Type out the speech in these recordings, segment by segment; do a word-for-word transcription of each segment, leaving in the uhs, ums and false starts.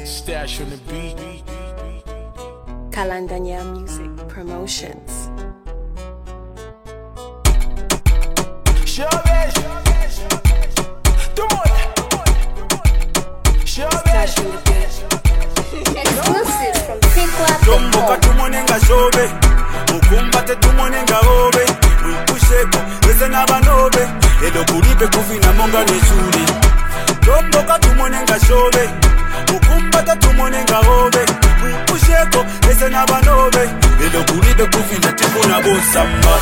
Stash on the beat. Kalandanya Music Promotions. Stash on the beat. Exclusive from Pickla. Tomboka tumonenga shobe, mukumbate tumonenga obe, mwipusheko, lese nabanobe, edo kulipe kufina monga nechuli. Tomboka tumonenga shobe, mukumbate tumonenga obe, mwipusheko, lese nabanobe, edo kulipe kufina tikuna bosamba.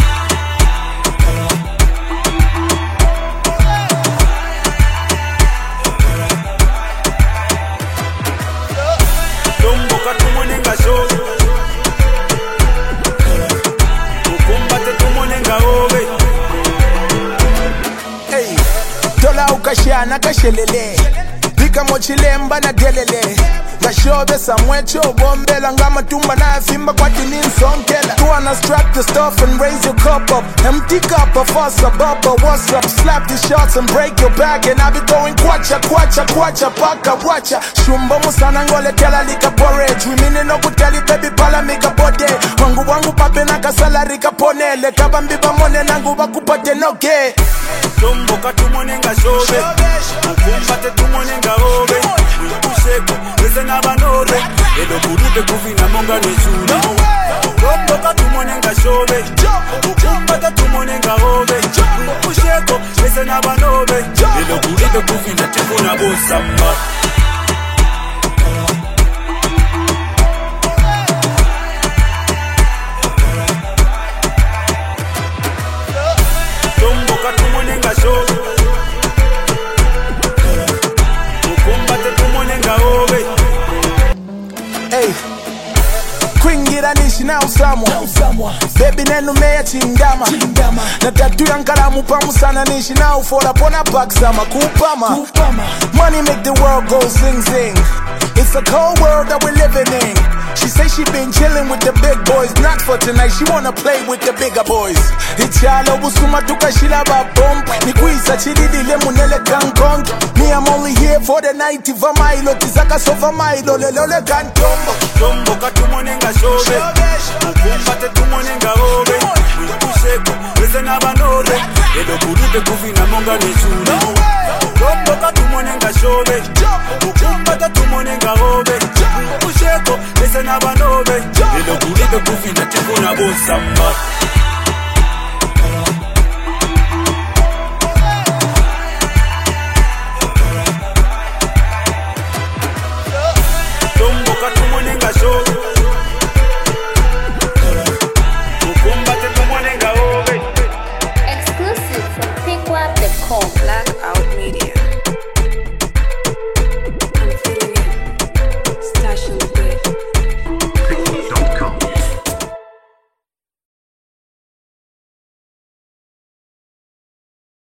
Tomboka tumonenga shobe, mukumbate tumonenga obe. Hey, tola ukashana kashelele Bika mochilemba na delele Gashobe samwecho bombela Ngama tumba na fimba kwa tini nsonkela Tu wanna strap the stuff and raise your cup up Empty cup of us a bubba. What's up? Slap the shots and break your back And I be going kwacha, kwacha, kwacha, paka, wacha Shumbo musana ngole tela lika porridge Wimine no kuteli baby pala mika bode Wangu wangu pape na kasala rika ponele Kabambiba mone nangu wakupate noge Tomboka tumonenga shobe, mukumbate tumonenga obe, mwipusheko, lese nabanobe, edo kulipe kufina monga nechuli. Tomboka tumonenga shobe, mukumbate tumonenga obe, mwipusheko, lese nabanobe, edo kulipe kufina tikuna bosamba. Tomboka tumonenga shobe, mukumbate tumonenga obe. Hey, kwingira nishi na usamwa Baby nenu meya chindama Na tatu ya nkalamu pamusana nishi na ufola pona paksama kupama Money make the world go zing zing It's a cold world that we're living in She say she been chilling with the big boys Not for tonight, she wanna play with the bigger boys Ichalo busuma tukashila babomb Nikuisa chididile munele kankong Me I'm only here for the night Iva mailo, tizaka sofa mailo Lelole kantombo Tomboka tumonenga shobe, mukumbate tumonenga obe, mwipusheko, lese nabanobe, edo kulipe kufina monga nechuli. Tomboka